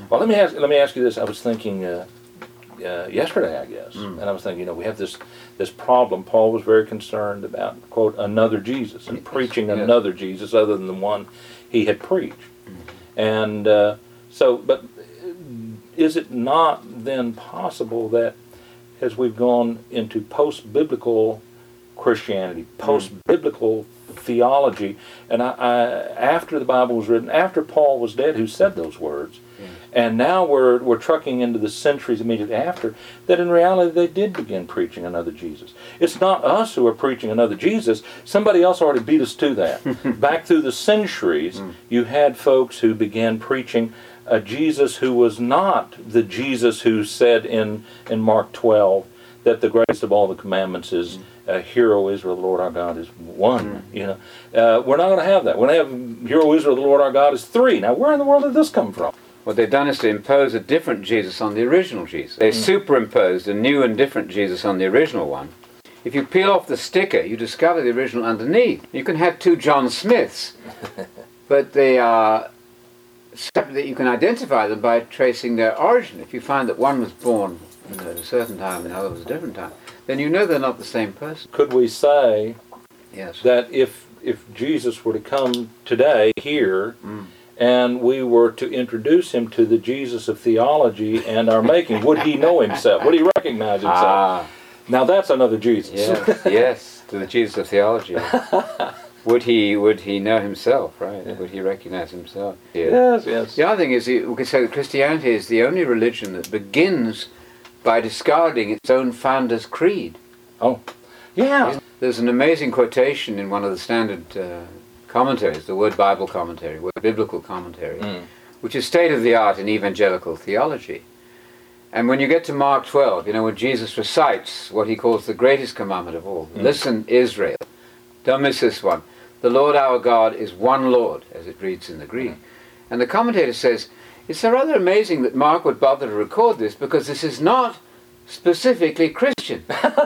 Well, let me ask you this. I was thinking yesterday, I guess, and I was thinking, we have this problem. Paul was very concerned about, quote, another Jesus, and preaching another Jesus other than the one he had preached. And but is it not then possible that as we've gone into post-biblical Christianity, post-biblical theology, and after the Bible was written, after Paul was dead, who said those words, and now we're trucking into the centuries immediately after, that in reality they did begin preaching another Jesus. It's not us who are preaching another Jesus. Somebody else already beat us to that. Back through the centuries, you had folks who began preaching a Jesus who was not the Jesus who said in Mark 12 that the greatest of all the commandments is Hear, O Israel, the Lord our God is one. We're not going to have that. We're going to have Hear, O Israel, the Lord our God is three. Now, where in the world did this come from? What they've done is to impose a different Jesus on the original Jesus. They superimposed a new and different Jesus on the original one. If you peel off the sticker, you discover the original underneath. You can have two John Smiths, but they are separate. You can identify them by tracing their origin. If you find that one was born at a certain time and the other was a different time, then you know they're not the same person. Could we say yes, that if Jesus were to come today here, and we were to introduce him to the Jesus of theology and our making, would he know himself? Would he recognize himself? Now that's another Jesus. Yes, to the Jesus of theology. Would he know himself, right? Yeah. Would he recognize himself? Yes. The other thing is, we could say that Christianity is the only religion that begins by discarding its own founder's creed. Oh, yeah. There's an amazing quotation in one of the standard commentaries, the Word Bible commentary, Word Biblical commentary, which is state-of-the-art in evangelical theology. And when you get to Mark 12, when Jesus recites what he calls the greatest commandment of all, listen, Israel, don't miss this one. The Lord our God is one Lord, as it reads in the Greek. And the commentator says, it's rather amazing that Mark would bother to record this, because this is not specifically Christian.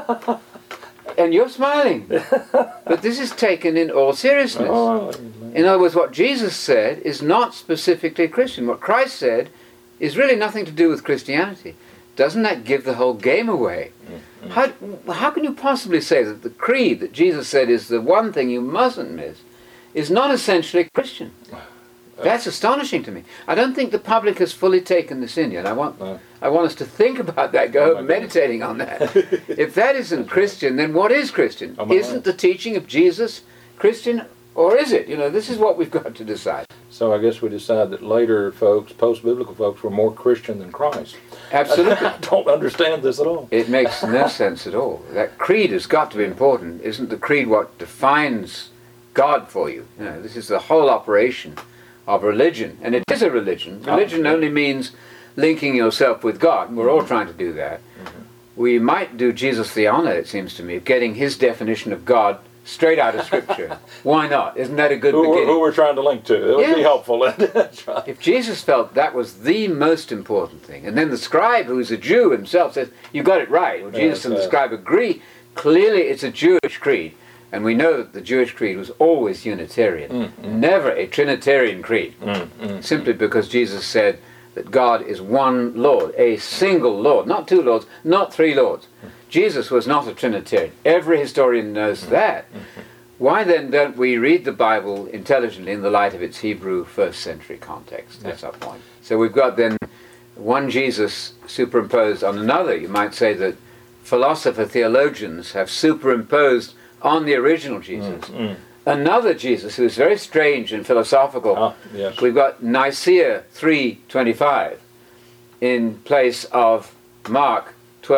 And you're smiling. But this is taken in all seriousness. In other words, what Jesus said is not specifically Christian. What Christ said is really nothing to do with Christianity. Doesn't that give the whole game away? How can you possibly say that the creed that Jesus said is the one thing you mustn't miss is not essentially Christian? That's astonishing to me. I don't think the public has fully taken this in yet. I want us to think about that, go meditating on that. If that isn't Christian, then what is Christian? Isn't the teaching of Jesus Christian, or is it? This is what we've got to decide. So I guess we decide that later folks, post-biblical folks, were more Christian than Christ. Absolutely. I don't understand this at all. It makes no sense at all. That creed has got to be important. Isn't the creed what defines God for you? This is the whole operation of religion. And it is a religion. Religion only means linking yourself with God. And we're all trying to do that. We might do Jesus the honor, it seems to me, of getting his definition of God straight out of Scripture. Why not? Isn't that a good beginning? Who we're trying to link to. It would be helpful. That's right. If Jesus felt that was the most important thing, and then the scribe, who is a Jew himself, says, you got it right. Well, Jesus and the scribe agree. Clearly it's a Jewish creed. And we know that the Jewish creed was always Unitarian, never a Trinitarian creed, simply because Jesus said that God is one Lord, a single Lord, not two Lords, not three Lords. Jesus was not a Trinitarian. Every historian knows that. Why then don't we read the Bible intelligently in the light of its Hebrew first century context? That's our point. So we've got then one Jesus superimposed on another. You might say that philosopher theologians have superimposed on the original Jesus another Jesus who is very strange and philosophical. We've got Nicaea 3:25 in place of Mark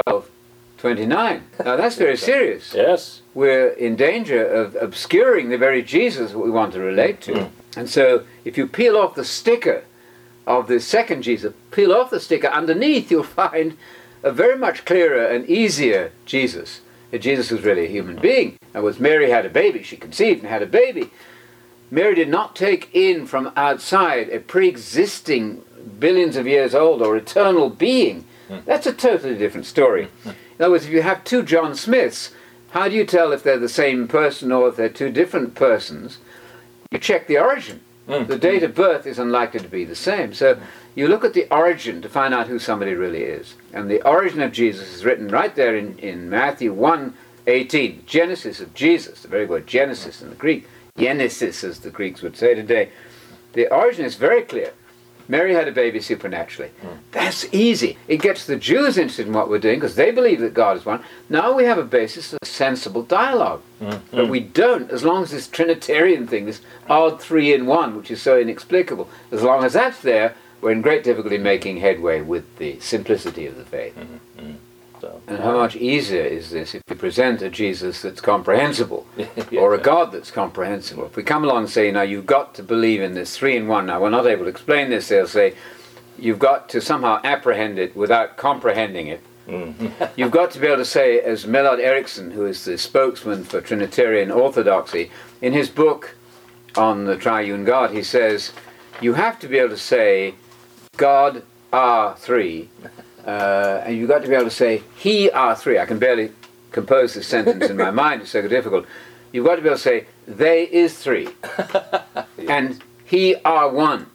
12:29. Now that's very serious. Yes. We're in danger of obscuring the very Jesus that we want to relate to. And so if you peel off the sticker of the second Jesus, peel off the sticker, underneath you'll find a very much clearer and easier Jesus. Jesus was really a human being. And was Mary had a baby, she conceived and had a baby. Mary did not take in from outside a pre-existing billions of years old or eternal being. That's a totally different story. In other words, if you have two John Smiths, how do you tell if they're the same person or if they're two different persons? You check the origin. The date of birth is unlikely to be the same. So you look at the origin to find out who somebody really is. And the origin of Jesus is written right there in Matthew 1:18. Genesis of Jesus, the very word Genesis in the Greek. Genesis, as the Greeks would say today. The origin is very clear. Mary had a baby supernaturally. That's easy. It gets the Jews interested in what we're doing because they believe that God is one. Now we have a basis of sensible dialogue. But we don't, as long as this Trinitarian thing, this odd 3 in 1, which is so inexplicable, as long as that's there, we're in great difficulty making headway with the simplicity of the faith. So, and how much easier is this if we present a Jesus that's comprehensible, Yeah. or a God that's comprehensible? If we come along and say, now you've got to believe in this 3 in 1, now we're not able to explain this, they'll say, you've got to somehow apprehend it without comprehending it. You've got to be able to say, as Millard Erickson, who is the spokesman for Trinitarian Orthodoxy, in his book on the Triune God, he says, you have to be able to say, God are 3, and you've got to be able to say, He are 3. I can barely compose this sentence in my mind, it's so difficult. You've got to be able to say, They is 3, and He are 1,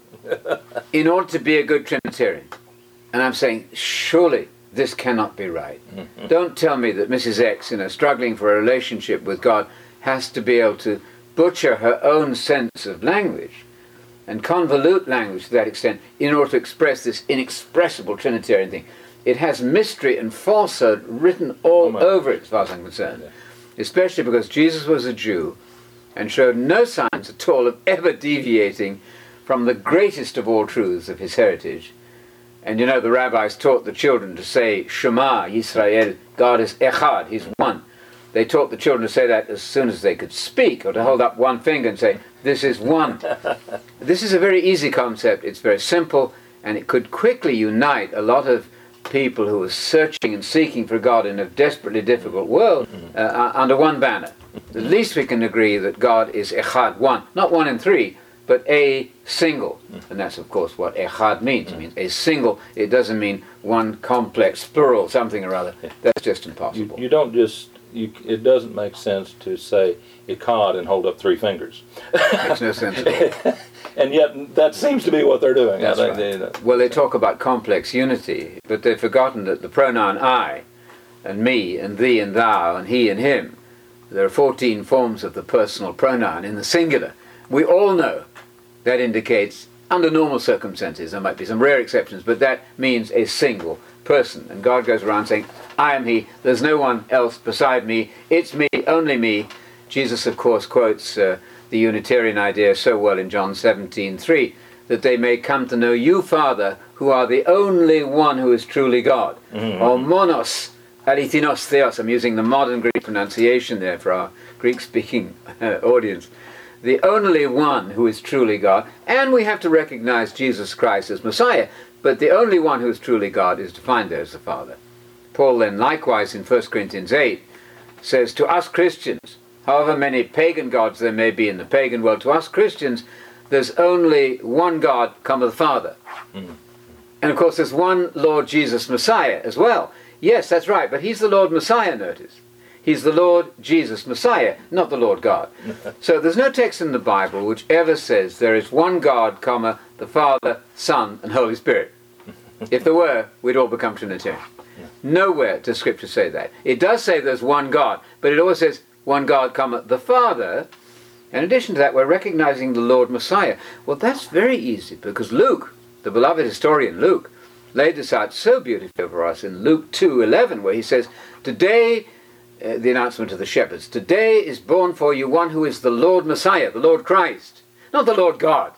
in order to be a good Trinitarian. And I'm saying, surely this cannot be right. Don't tell me that Mrs. X, struggling for a relationship with God, has to be able to butcher her own sense of language and convolute language to that extent in order to express this inexpressible Trinitarian thing. It has mystery and falsehood written all over it, as far as I'm concerned. Yeah. Especially because Jesus was a Jew and showed no signs at all of ever deviating from the greatest of all truths of his heritage. And the rabbis taught the children to say, Shema Yisrael, God is Echad, He's one. They taught the children to say that as soon as they could speak, or to hold up one finger and say, this is one. This is a very easy concept, it's very simple, and it could quickly unite a lot of people who are searching and seeking for God in a desperately difficult world under one banner. At least we can agree that God is Echad, one. Not 1 in 3, but a single. And that's, of course, what Echad means. It means a single. It doesn't mean one complex plural, something or other. That's just impossible. You don't just... it doesn't make sense to say Echad and hold up 3 fingers. Makes no sense at all. And yet that seems to be what they're doing. That's right. Well, they talk about complex unity, but they've forgotten that the pronoun I, and me, and thee, and thou, and he, and him, there are 14 forms of the personal pronoun in the singular. We all know that indicates, under normal circumstances, there might be some rare exceptions, but that means a single person. And God goes around saying, I am He, there's no one else beside me, it's me, only me. Jesus, of course, quotes the Unitarian idea so well in John 17:3, that they may come to know you, Father, who are the only one who is truly God. Or monos, alithos theos. I'm using the modern Greek pronunciation there for our Greek-speaking audience. The only one who is truly God. And we have to recognize Jesus Christ as Messiah, but the only one who is truly God is defined there as the Father. Paul then likewise in 1 Corinthians 8 says, to us Christians, however many pagan gods there may be in the pagan world, to us Christians, there's only one God, the Father. And of course there's one Lord Jesus Messiah as well. Yes, that's right, but He's the Lord Messiah, notice. He's the Lord Jesus Messiah, not the Lord God. So there's no text in the Bible which ever says there is one God, the Father, Son, and Holy Spirit. If there were, we'd all become Trinitarian. Nowhere does Scripture say that. It does say there's one God, but it always says one God, the Father. In addition to that, we're recognizing the Lord Messiah. Well, that's very easy, because Luke, the beloved historian Luke, laid this out so beautifully for us in Luke 2:11, where he says, today, the announcement to the shepherds, today is born for you one who is the Lord Messiah, the Lord Christ, not the Lord God.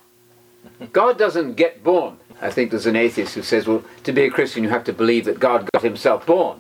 God doesn't get born. I think there's an atheist who says, well, to be a Christian you have to believe that God got himself born.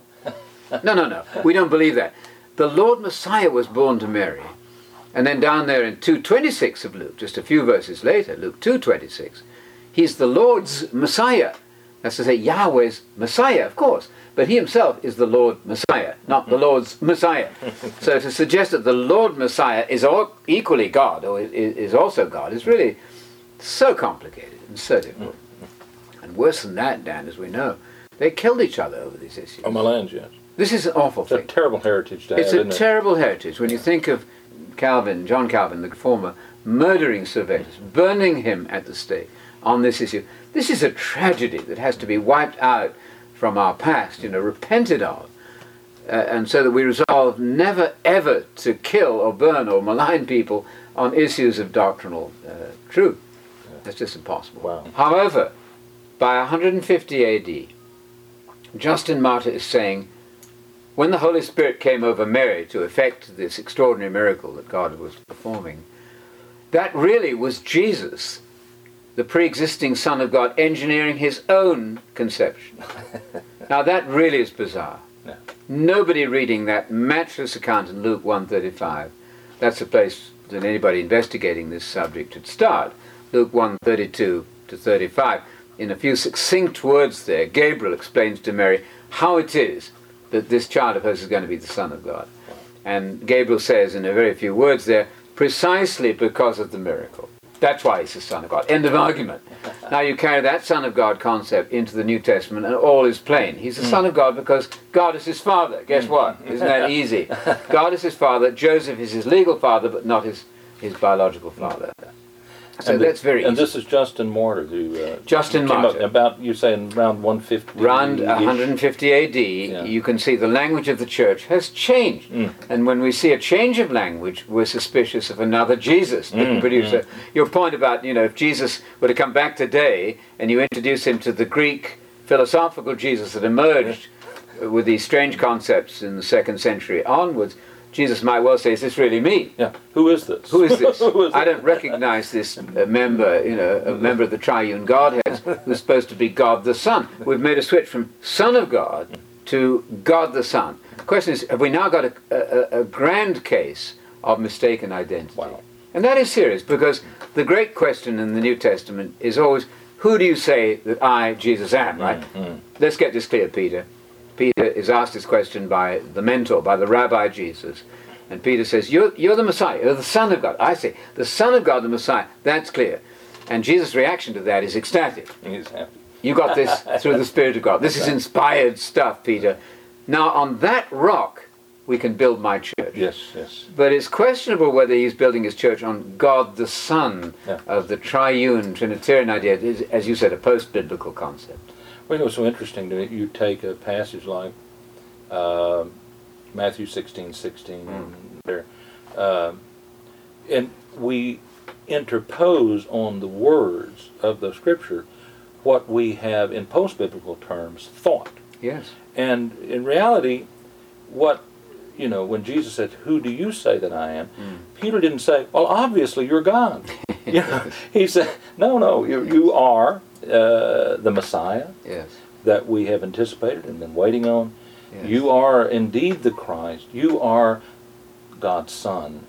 No, we don't believe that. The Lord Messiah was born to Mary. And then down there in 2:26 of Luke, just a few verses later, Luke 2:26, He's the Lord's Messiah. That's to say, Yahweh's Messiah, of course. But He Himself is the Lord Messiah, not the Lord's Messiah. So to suggest that the Lord Messiah is equally God, or is also God, is really so complicated and so difficult. And worse than that, Dan, as we know, they killed each other over these issues. On my lands, yes. This is an awful thing. It's a terrible heritage to have, It's a terrible heritage. When you think of Calvin, John Calvin, the reformer, murdering Servetus, burning him at the stake on this issue. This is a tragedy that has to be wiped out from our past, repented of. And so that we resolve never ever to kill or burn or malign people on issues of doctrinal truth. That's just impossible. Wow. However, by 150 AD, Justin Martyr is saying, when the Holy Spirit came over Mary to effect this extraordinary miracle that God was performing, that really was Jesus, the pre-existing Son of God, engineering his own conception. Now that really is bizarre. Yeah. Nobody reading that matchless account in Luke 1:35, that's the place that anybody investigating this subject should start. Luke 1:32 to 35. In a few succinct words there, Gabriel explains to Mary how it is that this child of hers is going to be the Son of God. And Gabriel says in a very few words there, precisely because of the miracle. That's why he's the Son of God. End of argument. Now you carry that Son of God concept into the New Testament and all is plain. He's the Son of God because God is his Father. Guess what? Isn't that easy? God is his Father. Joseph is his legal father, but not his biological father. So that's very easy. And this is Justin Martyr who Justin came Martyr. up about, you're saying, around 150. Around 150 AD, you can see the language of the church has changed. And when we see a change of language, we're suspicious of another Jesus. Your point about, if Jesus were to come back today and you introduce him to the Greek philosophical Jesus that emerged with these strange concepts in the 2nd century onwards, Jesus might well say, is this really me? Yeah. Who is this? Who is this? Who is I don't recognize this member, a member of the triune Godhead who's supposed to be God the Son. We've made a switch from Son of God to God the Son. The question is, have we now got a grand case of mistaken identity? Wow. And that is serious, because the great question in the New Testament is always, who do you say that I, Jesus, am, right? Let's get this clear, Peter. Peter is asked this question by the mentor, by the Rabbi Jesus. And Peter says, you're the Messiah, you're the Son of God. I say, the Son of God, the Messiah, that's clear. And Jesus' reaction to that is ecstatic. He's happy. You got this through the Spirit of God. This is inspired stuff, Peter. Now, on that rock, we can build my church. Yes, yes. But it's questionable whether he's building his church on God the Son of the triune Trinitarian idea. It is, as you said, a post-biblical concept. Well, it's so interesting to me. You take a passage like Matthew 16:16 there, and we interpose on the words of the Scripture what we have in post-biblical terms thought. Yes. And in reality, when Jesus said, "Who do you say that I am?" Peter didn't say, "Well, obviously you're God." He said, "No, you are the Messiah that we have anticipated and been waiting on. Yes. You are indeed the Christ. You are God's Son."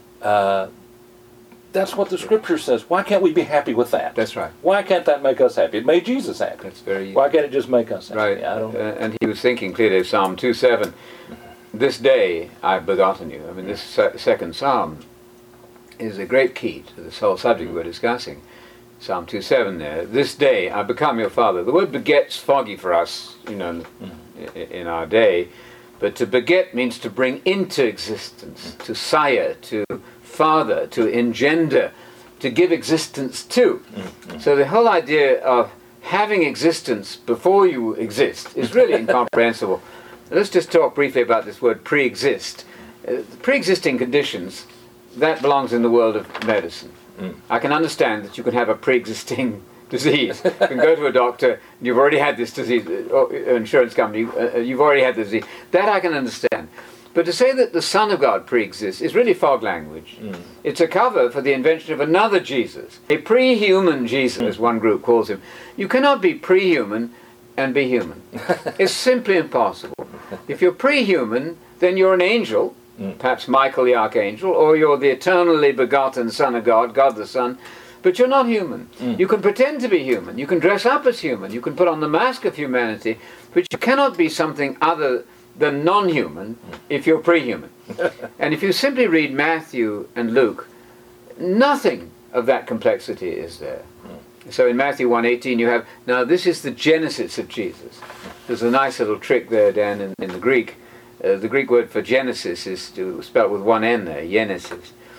That's what the Scripture says. Why can't we be happy with that? That's right. Why can't that make us happy? It made Jesus happy. That's very. Why can't it just make us happy? Right. I don't. And he was thinking clearly of Psalm 2:7. This day I've begotten you. I mean, this second psalm is a great key to this whole subject we're discussing. Psalm 2:7 there. This day I become your father. The word beget's foggy for us, in our day. But to beget means to bring into existence, to sire, to father, to engender, to give existence to. So the whole idea of having existence before you exist is really incomprehensible. Let's just talk briefly about this word pre-exist. Pre-existing conditions, that belongs in the world of medicine. I can understand that you can have a pre-existing disease. You can go to a doctor, and you've already had this disease, or insurance company, you've already had the disease. That I can understand. But to say that the Son of God pre-exists is really fog language. It's a cover for the invention of another Jesus. A pre-human Jesus, as one group calls him. You cannot be pre-human and be human. It's simply impossible. If you're pre-human, then you're an angel, perhaps Michael the Archangel, or you're the eternally begotten Son of God, God the Son, but you're not human. You can pretend to be human. You can dress up as human. You can put on the mask of humanity, but you cannot be something other than non-human if you're pre-human. And if you simply read Matthew and Luke, nothing of that complexity is there. So in Matthew 1:18 you have, now this is the genesis of Jesus. There's a nice little trick there, Dan, in the Greek. The Greek word for Genesis is spelled with one N there, Genesis.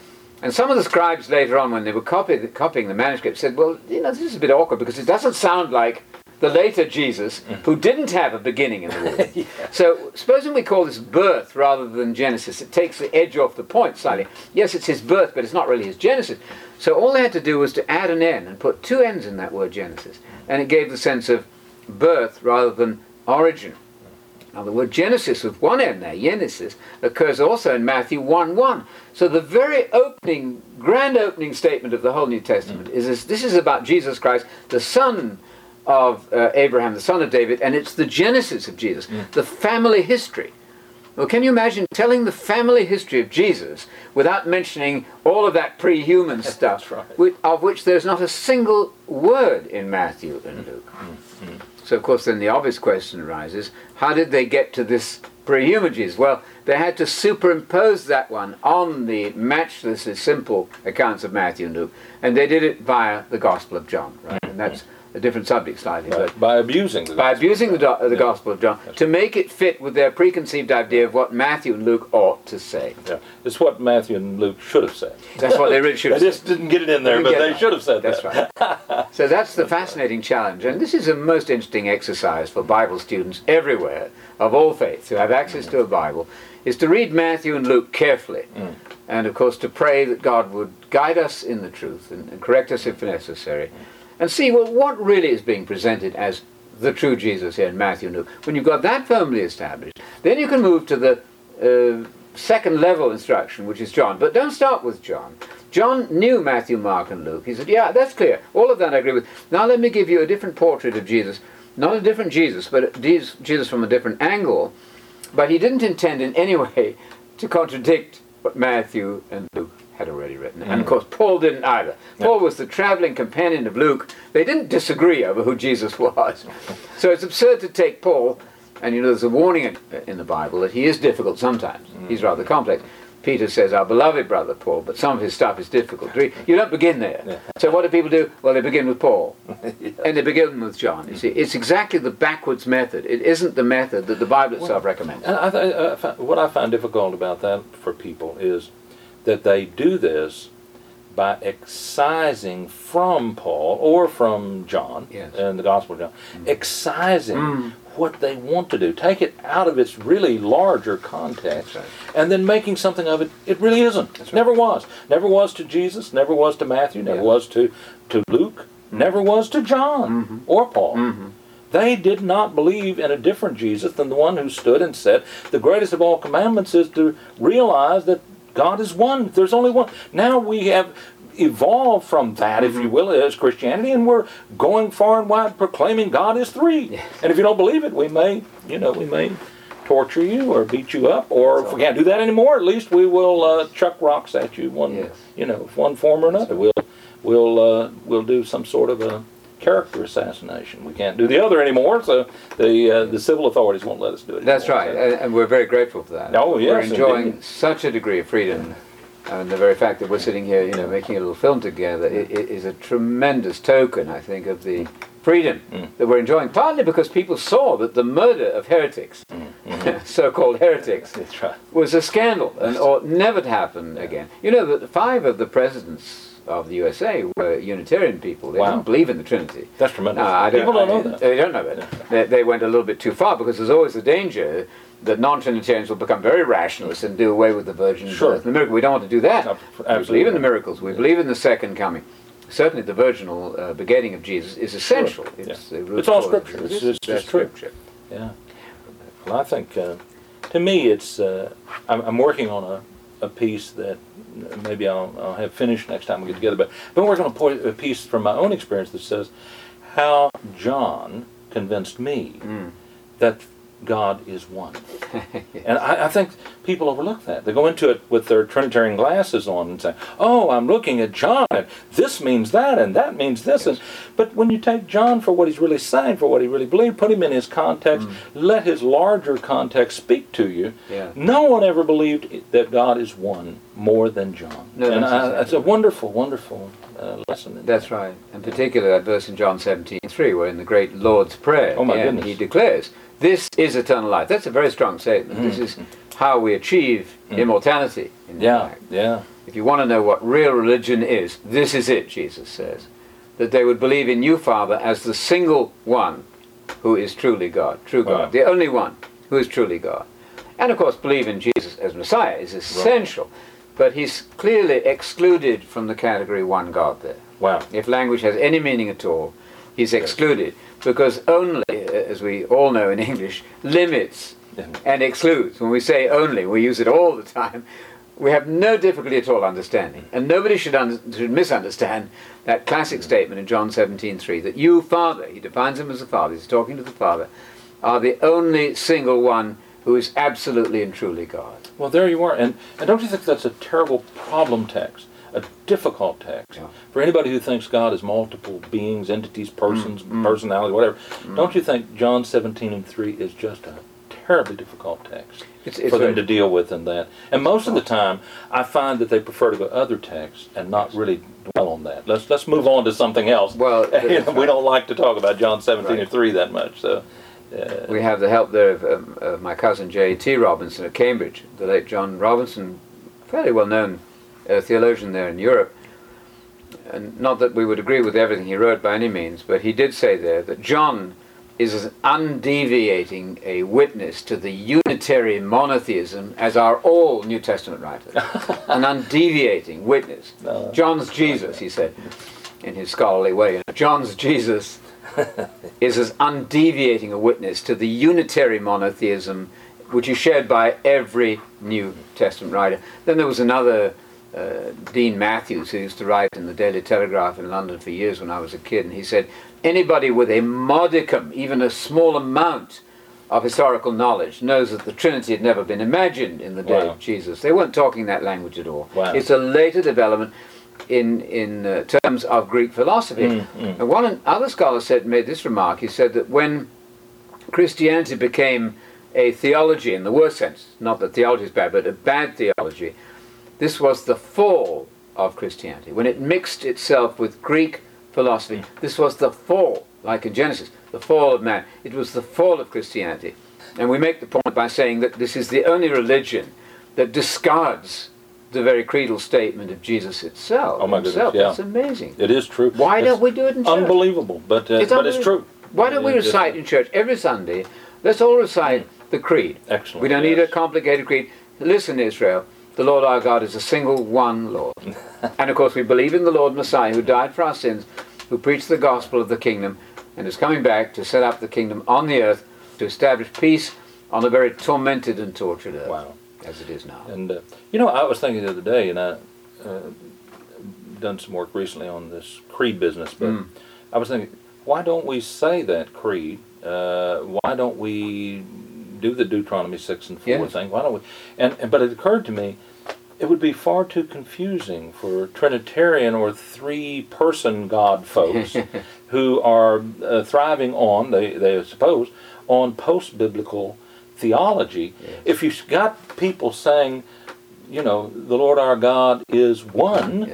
And some of the scribes later on, when they were copying the manuscript, said, well, this is a bit awkward because it doesn't sound like the later Jesus who didn't have a beginning in the womb. Yeah. So supposing we call this birth rather than Genesis, it takes the edge off the point slightly. Yes, it's his birth, but it's not really his Genesis. So all they had to do was to add an N and put two N's in that word Genesis. And it gave the sense of birth rather than origin. Now the word Genesis with one N there, Genesis, occurs also in Matthew 1:1. So the very grand opening statement of the whole New Testament is this is about Jesus Christ, the son of Abraham, the son of David, and it's the genesis of Jesus, the family history. Well, can you imagine telling the family history of Jesus without mentioning all of that pre-human stuff, right, of which there's not a single word in Matthew and Luke? So, of course, then the obvious question arises, how did they get to this pre-human Jesus? Well, they had to superimpose that one on the matchlessly simple accounts of Matthew and Luke, and they did it via the Gospel of John, right? And that's a different subject slightly, right, but by abusing the Gospel of John to make it fit with their preconceived idea of what Matthew and Luke ought to say. Yeah, it's what Matthew and Luke should have said. That's what they really should have said. They just didn't get it in there, but they should have said that. That's right. So that's the fascinating challenge, and this is a most interesting exercise for Bible students everywhere of all faiths who have access to a Bible, is to read Matthew and Luke carefully, and of course to pray that God would guide us in the truth and correct us if necessary. And see, well, what really is being presented as the true Jesus here in Matthew and Luke. When you've got that firmly established, then you can move to the second level instruction, which is John. But don't start with John. John knew Matthew, Mark, and Luke. He said, yeah, that's clear. All of that I agree with. Now let me give you a different portrait of Jesus. Not a different Jesus, but Jesus from a different angle. But he didn't intend in any way to contradict what Matthew and Luke had already written. And of course, Paul didn't either. Paul was the traveling companion of Luke. They didn't disagree over who Jesus was. So it's absurd to take Paul, and there's a warning in the Bible that he is difficult sometimes. He's rather complex. Peter says, our beloved brother Paul, but some of his stuff is difficult. You don't begin there. So what do people do? Well, they begin with Paul. And they begin with John. You see, it's exactly the backwards method. It isn't the method that the Bible itself recommends. And what I find difficult about that for people is that they do this by excising from Paul or from John, in the Gospel of John, excising what they want to do. Take it out of its really larger context, and then making something of it it really isn't. Right. Never was. Never was to Jesus, never was to Matthew, never was to Luke, never was to John or Paul. They did not believe in a different Jesus than the one who stood and said, the greatest of all commandments is to realize that God is one. There's only one. Now we have evolved from that, if you will, as Christianity, and we're going far and wide proclaiming God is three. Yes. And if you don't believe it, we may torture you or beat you up, or if we can't do that anymore, at least we will chuck rocks at you one form or another. We'll do some sort of a character assassination. We can't do the other anymore, so the civil authorities won't let us do it anymore. That's right, and we're very grateful for that. Oh, yes, we're enjoying indeed. Such a degree of freedom, and the very fact that we're sitting here, making a little film together, it is a tremendous token, I think, of the freedom that we're enjoying, partly because people saw that the murder of heretics, so-called heretics, was a scandal and ought never to happen again. You know that 5 of the presidents of the USA were Unitarian people. They don't believe in the Trinity. That's tremendous. People don't know that. They don't know that. They went a little bit too far, because there's always the danger that non-Trinitarians will become very rationalist and do away with the virgin birth and the miracle. We don't want to do that. We believe in the miracles. We believe in the second coming. Certainly the virginal begetting of Jesus is essential. It's all Scripture. It's just Scripture. Yeah. Well, I think, to me, it's. I'm working on a piece that maybe I'll have finished next time we get together. But I've been working on a piece from my own experience that says how John convinced me that God is one. Yes. And I think people overlook that. They go into it with their Trinitarian glasses on and say, oh, I'm looking at John, and this means that, and that means this. Yes. But when you take John for what he's really saying, for what he really believed, put him in his context, let his larger context speak to you, no one ever believed that God is one more than John. No, and that's a wonderful, wonderful lesson. That's right. In particular, that verse in John 17:3, where in the great Lord's Prayer, goodness, he declares, this is eternal life. That's a very strong statement. This is how we achieve immortality. In fact. Yeah. if you want to know what real religion is, this is it, Jesus says. That they would believe in you, Father, as the single one who is truly God, true God, the only one who is truly God. And of course, believe in Jesus as Messiah is essential, but he's clearly excluded from the category one God there. Wow. If language has any meaning at all, he's excluded, because only, as we all know in English, limits and excludes. When we say only, we use it all the time. We have no difficulty at all understanding, and nobody should misunderstand that classic statement in John 17:3, that you, Father, he defines him as the Father, he's talking to the Father, are the only single one who is absolutely and truly God. Well, there you are. And don't you think that's a terrible problem text, a difficult text? Yeah. For anybody who thinks God is multiple beings, entities, persons, personality, whatever, don't you think John 17:3 is just a terribly difficult text It's for them to deal with in that? And most of the time, I find that they prefer to go other texts and not really dwell on that. Let's move on to something else. Well, we don't like to talk about John 17:3 that much, so... we have the help there of my cousin J.T. Robinson at Cambridge, the late John Robinson, fairly well-known theologian there in Europe. And not that we would agree with everything he wrote by any means, but he did say there that John is as undeviating a witness to the unitary monotheism as are all New Testament writers. An undeviating witness. John's Jesus, he said, in his scholarly way, John's Jesus is as undeviating a witness to the unitary monotheism which is shared by every New Testament writer. Then there was another, Dean Matthews, who used to write in the Daily Telegraph in London for years when I was a kid, and he said, anybody with a modicum, even a small amount of historical knowledge, knows that the Trinity had never been imagined in the day of Jesus. They weren't talking that language at all. Wow. It's a later development in terms of Greek philosophy. And one other scholar made this remark. He said that when Christianity became a theology in the worst sense, not that theology is bad, but a bad theology, this was the fall of Christianity. When it mixed itself with Greek philosophy, this was the fall, like in Genesis, the fall of man. It was the fall of Christianity. And we make the point by saying that this is the only religion that discards the very creedal statement of Jesus itself. Oh my goodness, yeah. That's amazing. It is true. Why don't we do it in church? Unbelievable, but it's true. Why don't we recite in church every Sunday? Let's all recite the creed. Excellent. We don't need a complicated creed. Listen, Israel, the Lord our God is a single one Lord. And of course we believe in the Lord Messiah who died for our sins, who preached the gospel of the kingdom, and is coming back to set up the kingdom on the earth, to establish peace on a very tormented and tortured earth. Wow. As it is now. And, I was thinking the other day, and I done some work recently on this creed business, but I was thinking, why don't we say that creed? Why don't we do the Deuteronomy 6 and 4 thing? Why don't we? But it occurred to me, it would be far too confusing for Trinitarian or three-person God folks who are thriving on, they suppose, on post-biblical theology. If you've got people saying, the Lord our God is one,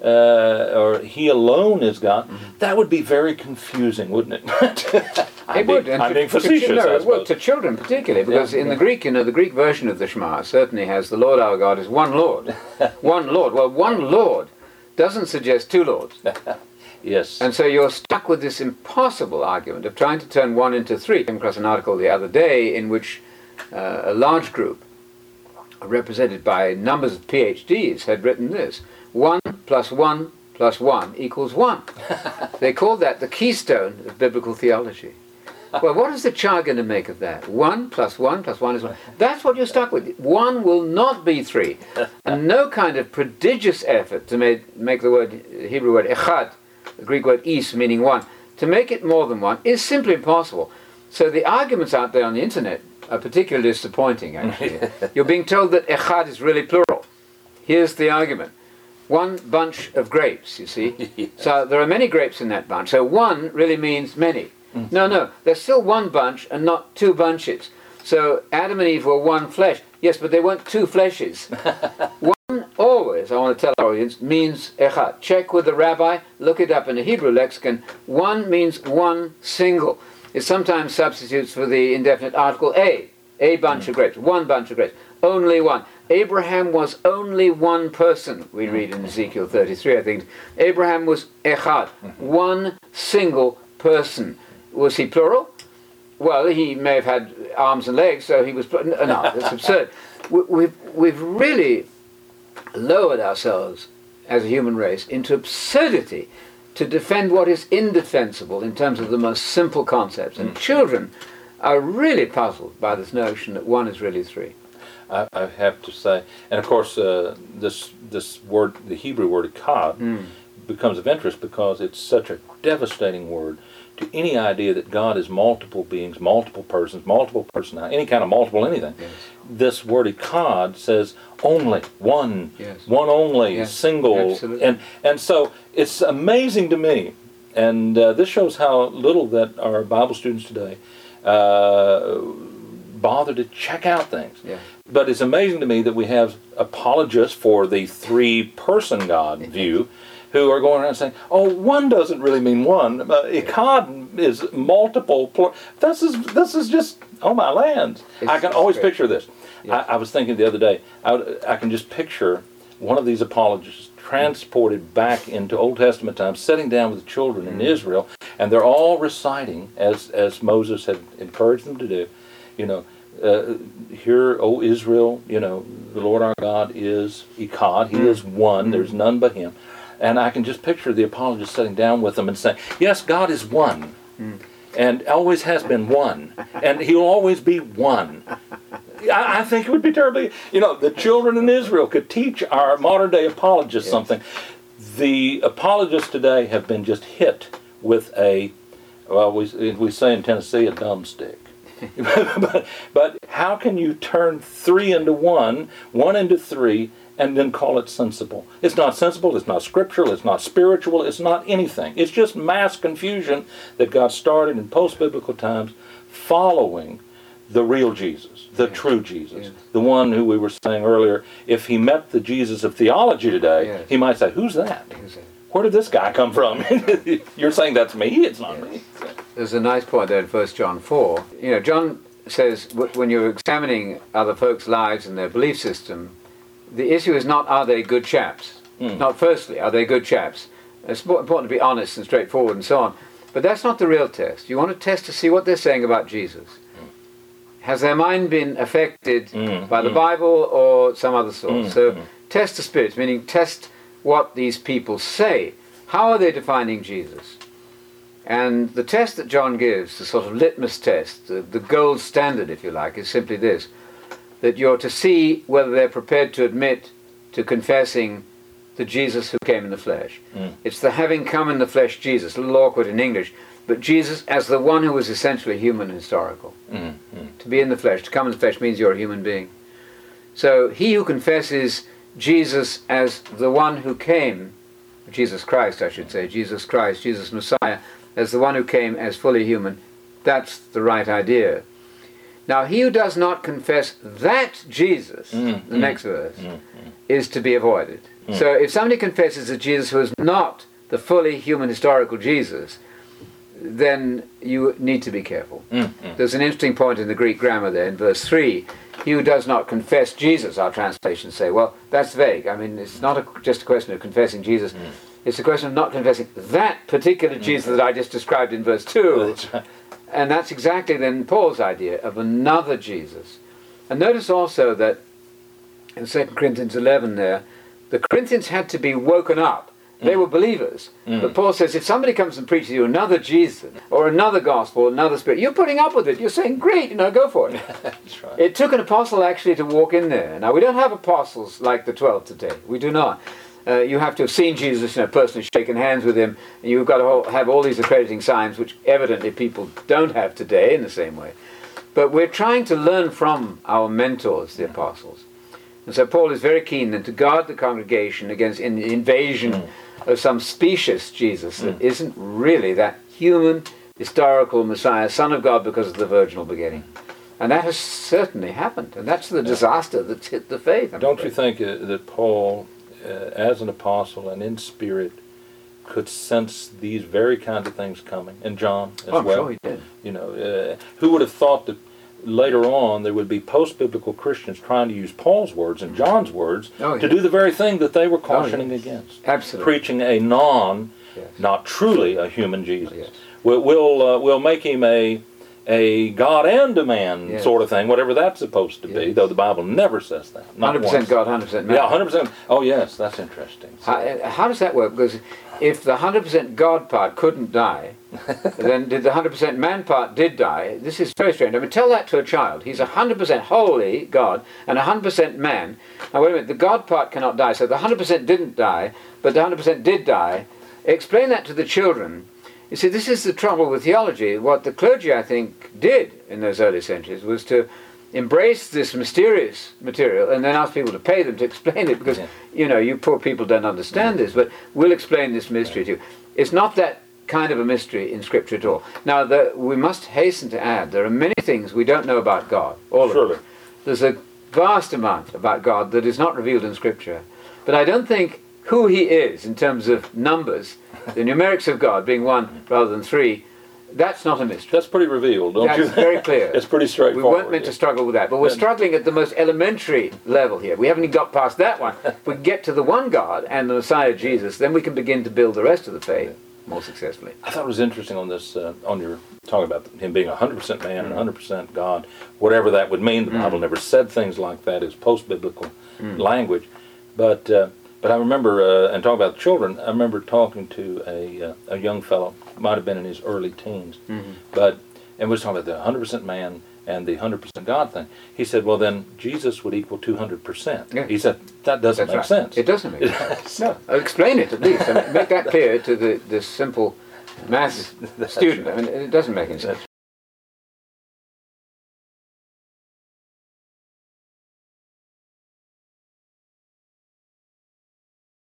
or He alone is God, that would be very confusing, wouldn't it? I'm being facetious, I suppose. To children particularly, because in the Greek, the Greek version of the Shema certainly has the Lord our God is one Lord. One Lord. Well, one Lord doesn't suggest two Lords. Yes. And so you're stuck with this impossible argument of trying to turn one into three. I came across an article the other day in which a large group, represented by numbers of PhDs, had written this: 1 + 1 + 1 = 1. They called that the keystone of biblical theology. Well, what is the child going to make of that? 1 + 1 + 1 is 1. That's what you're stuck with. 1 will not be 3. And no kind of prodigious effort to make the Hebrew word echad, the Greek word is, meaning one, to make it more than one is simply impossible. So the arguments out there on the internet are particularly disappointing, actually. You're being told that echad is really plural. Here's the argument. One bunch of grapes, you see. Yes. So there are many grapes in that bunch. So one really means many. No, there's still one bunch and not two bunches. So Adam and Eve were one flesh. Yes, but they weren't two fleshes. One always, I want to tell our audience, means echad. Check with the rabbi, look it up in the Hebrew lexicon. One means one single. It sometimes substitutes for the indefinite article a, A bunch of grapes. One bunch of grapes. Only one. Abraham was only one person, we read in Ezekiel 33, I think. Abraham was echad, one single person. Was he plural? Well, he may have had arms and legs, so he was... No, that's absurd. We've really lowered ourselves as a human race into absurdity to defend what is indefensible in terms of the most simple concepts. And children are really puzzled by this notion that one is really three. I have to say, and of course, this word, the Hebrew word echad, becomes of interest because it's such a devastating word to any idea that God is multiple beings, multiple persons, multiple personality, any kind of multiple anything. Yes. This word echad says only, one, Yes. one only, Yes. single, Absolutely. and so it's amazing to me, and this shows how little that our Bible students today bother to check out things. Yeah. But it's amazing to me that we have apologists for the three-person God view who are going around saying, oh, one doesn't really mean one. Echad is multiple. This is just, oh my land. I can always picture this. Yes. I was thinking the other day, I can just picture one of these apologists transported back into Old Testament times, sitting down with the children in Israel, and they're all reciting, as Moses had encouraged them to do, hear, O Israel, the Lord our God is Echad. He is one. There's none but Him. And I can just picture the apologist sitting down with them and saying, yes, God is one. And always has been one. And He'll always be one. I think it would be terribly... the children in Israel could teach our modern-day apologists something. The apologists today have been just hit with we say in Tennessee, a dumb stick. but how can you turn three into one into three, and then call it sensible? It's not sensible, it's not scriptural, it's not spiritual, it's not anything. It's just mass confusion that got started in post-biblical times following the real Jesus, the true Jesus, the one who we were saying earlier, if he met the Jesus of theology today, he might say, who's that? Where did this guy come from? You're saying that's me, it's not me. There's a nice point there in 1 John 4. John says when you're examining other folks' lives and their belief system, the issue is not are they good chaps. Not firstly, are they good chaps. It's important to be honest and straightforward and so on. But that's not the real test. You want to test to see what they're saying about Jesus. Has their mind been affected by the Bible or some other source? So test the spirits, meaning test what these people say. How are they defining Jesus? And the test that John gives, the sort of litmus test, the gold standard, if you like, is simply this, that you're to see whether they're prepared to admit to confessing the Jesus who came in the flesh. It's the having come in the flesh Jesus, a little awkward in English, but Jesus as the one who was essentially human and historical. To be in the flesh, to come in the flesh means you're a human being. So he who confesses Jesus as the one who came, Jesus Christ I should say, Jesus Christ, Jesus Messiah, as the one who came as fully human, that's the right idea. Now he who does not confess that Jesus, the next verse, is to be avoided. So if somebody confesses a Jesus who is not the fully human historical Jesus, then you need to be careful. There's an interesting point in the Greek grammar there in verse 3. He who does not confess Jesus, our translations say, well, that's vague. I mean, it's not just a question of confessing Jesus. It's a question of not confessing that particular Jesus that I just described in verse 2. And that's exactly then Paul's idea of another Jesus. And notice also that in 2 Corinthians 11 there, the Corinthians had to be woken up. They were believers. But Paul says, if somebody comes and preaches you another Jesus, or another gospel, another spirit, you're putting up with it. You're saying, great, go for it. That's right. It took an apostle actually to walk in there. Now, we don't have apostles like the 12 today. We do not. You have to have seen Jesus, personally shaken hands with him, and you've got to have all these accrediting signs, which evidently people don't have today in the same way. But we're trying to learn from our mentors, the apostles. And so Paul is very keen then to guard the congregation against an invasion of some specious Jesus that isn't really that human, historical Messiah, Son of God because of the virginal beginning. And that has certainly happened. And that's the disaster that's hit the faith. Don't you think that Paul, as an apostle and in spirit, could sense these very kinds of things coming? And John as well. I'm sure he did. Who would have thought later on there would be post-biblical Christians trying to use Paul's words and John's words Oh, to yes. do the very thing that they were cautioning yes. against. Absolutely. Preaching a Yes. not truly a human Jesus. Yes. We'll make him a God and a man Yes. sort of thing, whatever that's supposed to be, Yes. though the Bible never says that. Not 100% once. God, 100% man. Yeah, 100%. Oh, yes, that's interesting. How does that work? Because if the 100% God part couldn't die, then did the 100% man part did die? This is very strange. I mean, tell that to a child. He's 100% holy God and 100% man. Now, wait a minute. The God part cannot die, so the 100% didn't die, but the 100% did die. Explain that to the children. You see, this is the trouble with theology. What the clergy, I think, did in those early centuries was to embrace this mysterious material and then ask people to pay them to explain it because, you poor people don't understand this, but we'll explain this mystery to you. It's not that kind of a mystery in Scripture at all. Now, we must hasten to add, there are many things we don't know about God, all of them. There's a vast amount about God that is not revealed in Scripture, but I don't think who he is in terms of numbers, the numerics of God being 1 rather than 3, that's not a mystery. That's pretty revealed, don't you? That's very clear. It's pretty straightforward. We weren't meant to struggle with that, but we're struggling at the most elementary level here. We haven't even got past that one. If we get to the one God and the Messiah Jesus, then we can begin to build the rest of the faith more successfully. I thought it was interesting on this, on your talking about him being 100% man and 100% God, whatever that would mean. The Bible never said things like that as post-biblical language. But I remember, and talking about children, I remember talking to a young fellow, might have been in his early teens, and was talking about the 100% man and the 100% God thing. He said, well, then Jesus would equal 200%. Yeah. He said, that doesn't make sense. It doesn't make sense. No. Explain it at least. I mean, make that clear to the simple math student. I mean, it doesn't make any sense.